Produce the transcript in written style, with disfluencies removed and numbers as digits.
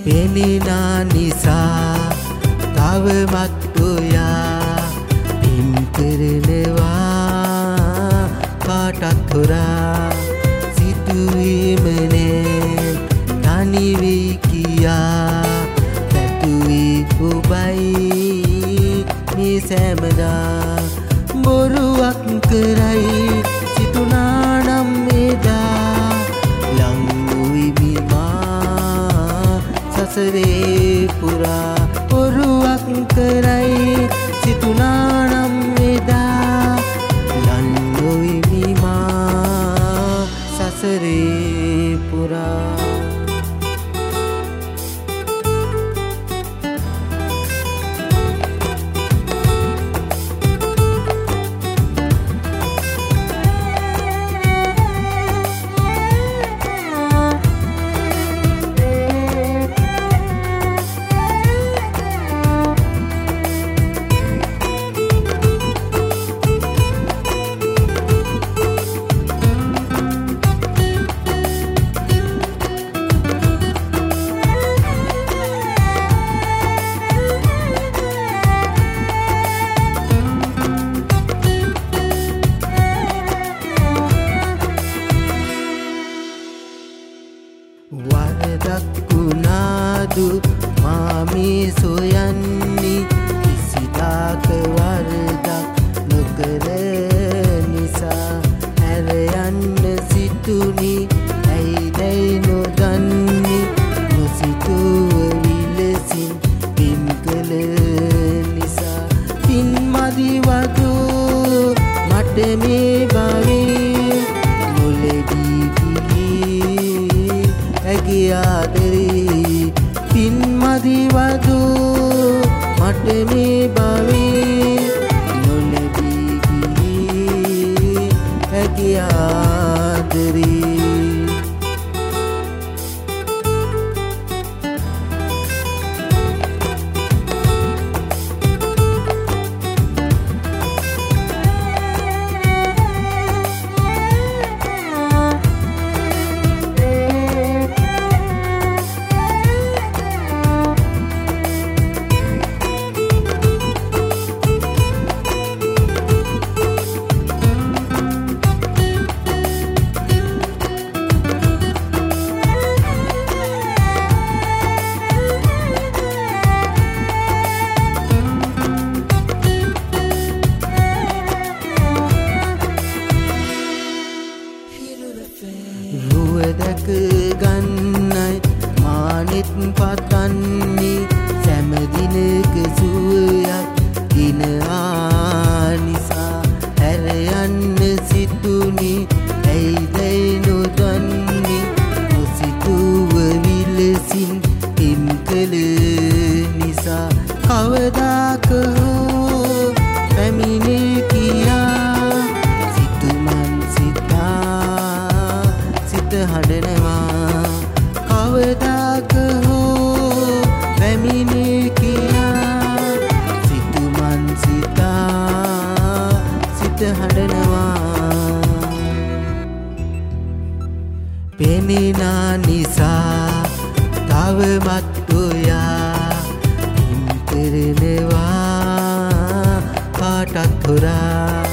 පෙනෙනා නිසා තවමත් ඔයා පින් කරනවා කාටත් හොරා සිතුවීමනේ තනි වී කියා පැතුවී ඔබයි මේ සෑමදා බොරුවක් කරයි සිතුනා නම් එදා ලං වූයි මා සසරේ පුරා බොරුවක් කරයි සිතුනා නම් එදා ලං වූයි මා සසරේ පුරා වරදක් වුණාදු මා මේ සොයන්නේ කිසිදාක වරදක් නොකර නිසා හැර යන්න සිතුනි ඇයිදැයි නොදන්නේ නොසිතුව විලසින් පින් කළ නිසා පින් මදි වදු මට මේ භවයේ නොලැබී ඇගේ ආදරේ පින් මදි වදු මට මේ භවයේ නොලැබී ගියේ ඇගේ ආදරේ රුවදක ගන්නයි මානෙත් පතන්නේ සැමදිනක සුවයක් දින ආනිසා හැර යන්න සිතුනි ඇයිදැයි නොදන්නේ නොසිතුව විලසින් පින් කළ නිසා කවදාක හෝ පැමිණේ කියා සිතුමන් සිතා සිත හඬනවා කවදාක හෝ පැමිණේ කියා සිතුමන් සිතා සිත හඬනවා පෙනෙනා නිසා තවමත් ඔයා පින් කරනවා කාටත් හොරා